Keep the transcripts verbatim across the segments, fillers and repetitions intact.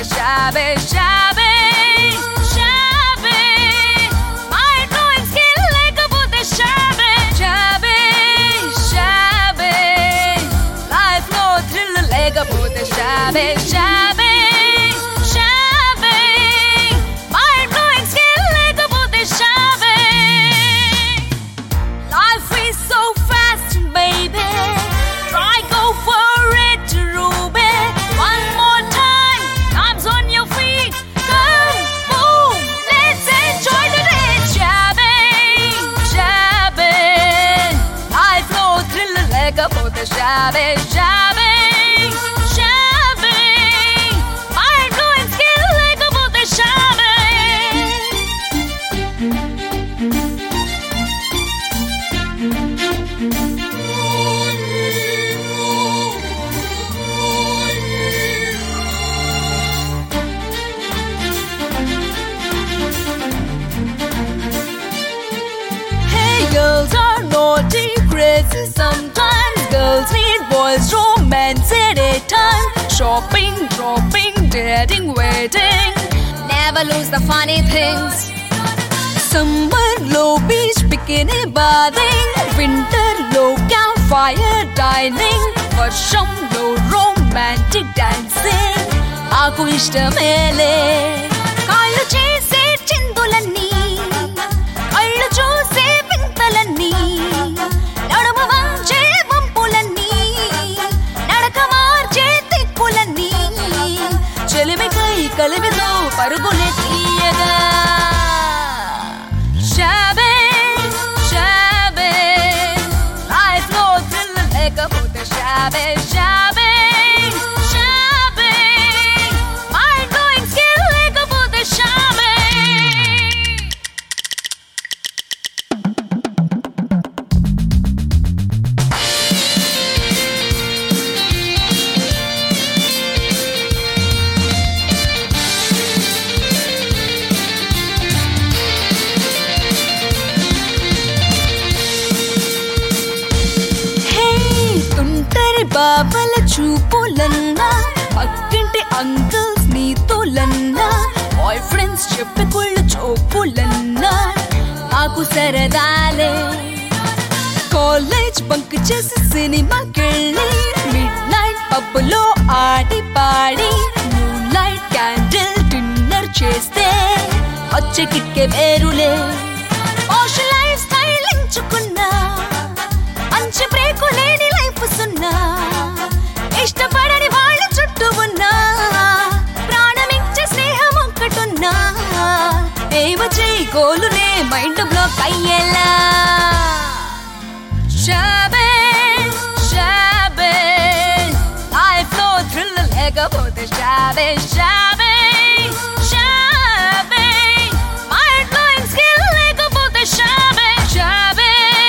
లేకపోతే షాబే షాబే షాబే మైండ్ బ్లోయింగ్ స్కిల్ లేకపోతే షాబే షాబే షాబే లైఫ్ లో థ్రిల్ లేకపోతే షాబే షాబే షాబే మైండ్ బ్లోయింగ్ స్కిల్ లేకపోతే షాబే life is so fast baby try go for it Ruby one more time time's on your feet come boom let's enjoy the day shabby shabby life no thrill లేకపోతే shabby shabby shabby mind blowing skill లేకపోతే shabby Girls are naughty, crazy sometimes. Girls need boys' romance at a time. Shopping, dropping, dating, waiting. Never lose the funny things. Summer low beach bikini bathing. Winter low campfire dining. Varsham low romantic dancing. Aku ishtamele. Kallu chese chindulanni. Kallu chuse నడుము వంచే వంపులన్నీ నడక మార్చే తిక్కులన్నీ చెలిమికై కలిమితో పరుగులే తీయగా షాబే షాబే life లో thrill లేకపోతే షాబే షాబే షాబే మైండ్ బ్లోయింగ్ స్కిల్ లేకపోతే షాబే బాబల చూపులన్నా పక్కింటి అంకుల్స్ నీతోలన్నా బాయ్ ఫ్రెండ్స్ చెప్పే కుళ్ళు చూపులన్నా నాకు సరదాలే కాలేజ్ బంక్ చేసి సినిమాకెళ్ళి మిడ్ నైట్ పబ్లో ఆడి పాడి మూన్ లైట్ క్యాండిల్ డిన్నర్ చేస్తే వచ్చే కిక్కే వేరులే పాష్ లైఫ్ స్టైల్ ఎంచుకున్నా మంచి బ్రేకు లేని లైఫ్ సున్నా ఇష్టపడని వాళ్ళ చుట్టూ ఉన్నా ప్రాణమిచ్చే స్నేహం ఒక్కటున్నా ఏమ చేయి గోలునే మైండ్ బ్లాక్ అయ్యేలా షాబే షాబే లైఫ్ లో థ్రిల్ లేకపోతే షాబే షాబే షాబే మైండ్ బ్లోయింగ్ స్కిల్ లేకపోతే షాబే షాబే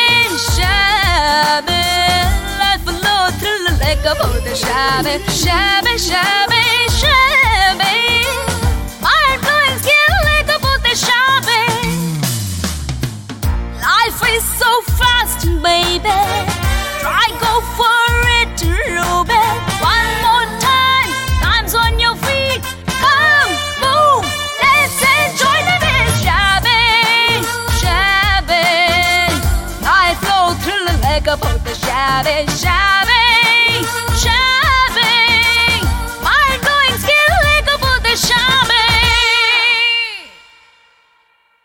షాబే లైఫ్ లో థ్రిల్ లేకపోతే షాబే షాబే షాబే షాబే మైండ్ బ్లోయింగ్ స్కిల్ లేకపోతే షాబే life is so fast baby try go for it Ruby one more time time's on your feet come boom let's enjoy the day shabby shabby life no thrill లేకపోతే shabby shabby